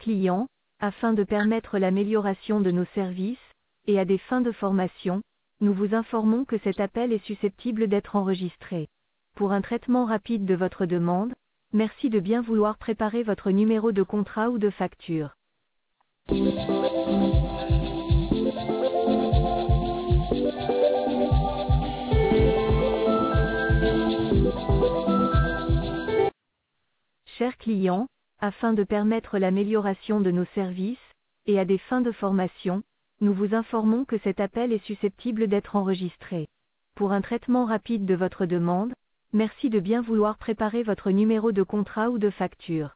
client, afin de permettre l'amélioration de nos services, et à des fins de formation, nous vous informons que cet appel est susceptible d'être enregistré. Pour un traitement rapide de votre demande, merci de bien vouloir préparer votre numéro de contrat ou de facture. Chers clients, afin de permettre l'amélioration de nos services, et à des fins de formation, nous vous informons que cet appel est susceptible d'être enregistré. Pour un traitement rapide de votre demande, merci de bien vouloir préparer votre numéro de contrat ou de facture.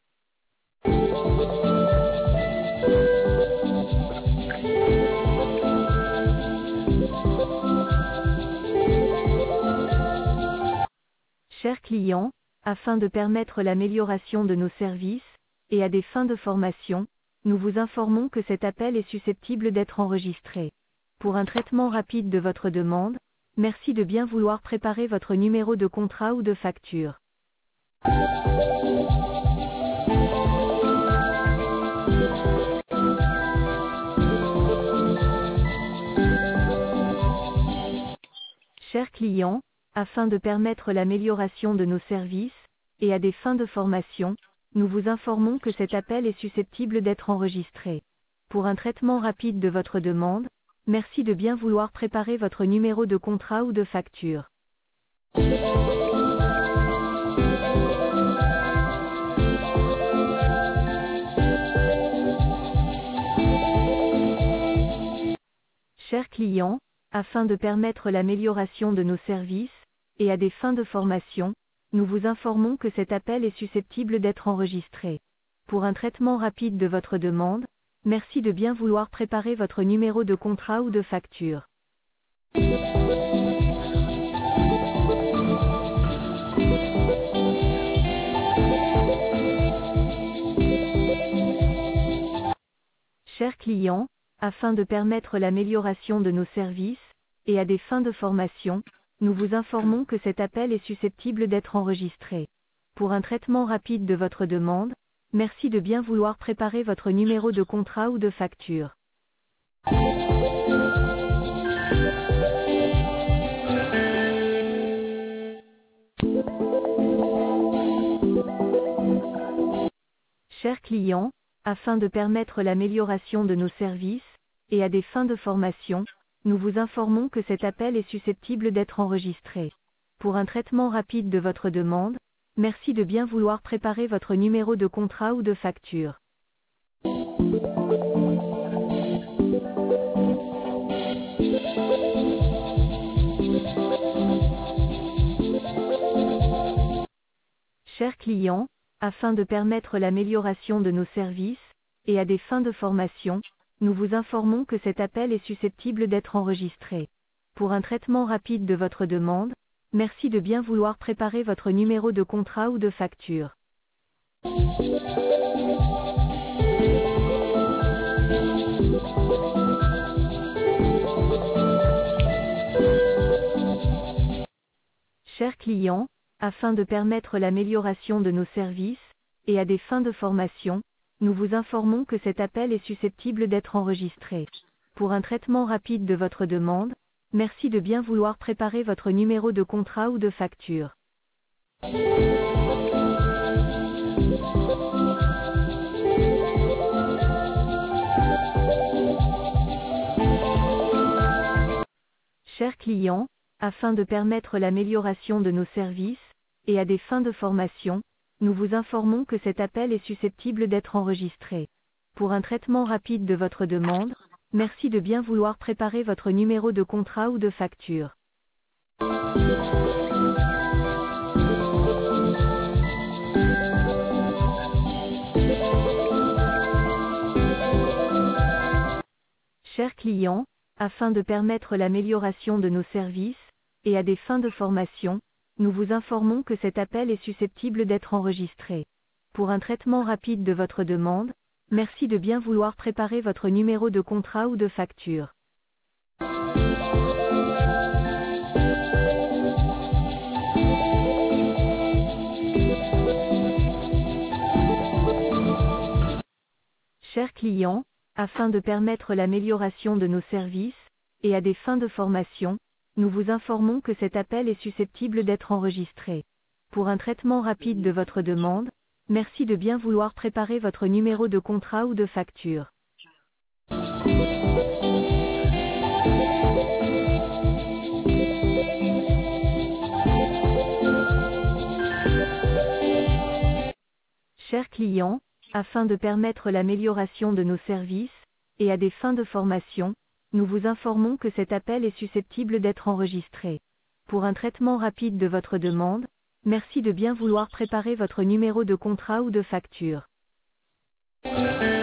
Chers clients, afin de permettre l'amélioration de nos services, et à des fins de formation, nous vous informons que cet appel est susceptible d'être enregistré. Pour un traitement rapide de votre demande, merci de bien vouloir préparer votre numéro de contrat ou de facture. Chers clients, afin de permettre l'amélioration de nos services, et à des fins de formation, nous vous informons que cet appel est susceptible d'être enregistré. Pour un traitement rapide de votre demande, merci de bien vouloir préparer votre numéro de contrat ou de facture. Chers clients, afin de permettre l'amélioration de nos services, et à des fins de formation, nous vous informons que cet appel est susceptible d'être enregistré. Pour un traitement rapide de votre demande, merci de bien vouloir préparer votre numéro de contrat ou de facture. Chers clients, afin de permettre l'amélioration de nos services, et à des fins de formation, nous vous informons que cet appel est susceptible d'être enregistré. Pour un traitement rapide de votre demande, merci de bien vouloir préparer votre numéro de contrat ou de facture. Chers clients, afin de permettre l'amélioration de nos services, et à des fins de formation, nous vous informons que cet appel est susceptible d'être enregistré. Pour un traitement rapide de votre demande, merci de bien vouloir préparer votre numéro de contrat ou de facture. Chers clients, afin de permettre l'amélioration de nos services, et à des fins de formation, nous vous informons que cet appel est susceptible d'être enregistré. Pour un traitement rapide de votre demande, merci de bien vouloir préparer votre numéro de contrat ou de facture. Chers clients, afin de permettre l'amélioration de nos services, et à des fins de formation, nous vous informons que cet appel est susceptible d'être enregistré. Pour un traitement rapide de votre demande, merci de bien vouloir préparer votre numéro de contrat ou de facture. Chers clients, afin de permettre l'amélioration de nos services, et à des fins de formation, nous vous informons que cet appel est susceptible d'être enregistré. Pour un traitement rapide de votre demande, merci de bien vouloir préparer votre numéro de contrat ou de facture. Chers clients, afin de permettre l'amélioration de nos services, et à des fins de formation, nous vous informons que cet appel est susceptible d'être enregistré. Pour un traitement rapide de votre demande, merci de bien vouloir préparer votre numéro de contrat ou de facture. Chers clients, afin de permettre l'amélioration de nos services, et à des fins de formation, nous vous informons que cet appel est susceptible d'être enregistré. Pour un traitement rapide de votre demande, merci de bien vouloir préparer votre numéro de contrat ou de facture. Chers clients, afin de permettre l'amélioration de nos services, et à des fins de formation, nous vous informons que cet appel est susceptible d'être enregistré. Pour un traitement rapide de votre demande, merci de bien vouloir préparer votre numéro de contrat ou de facture.